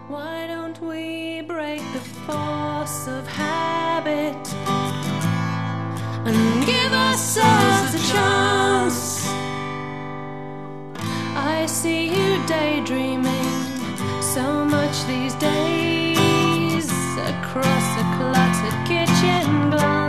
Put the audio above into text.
Why don't we break the force of habit and give ourselves a chance? I see you daydreaming so much these days across a cluttered kitchen glass.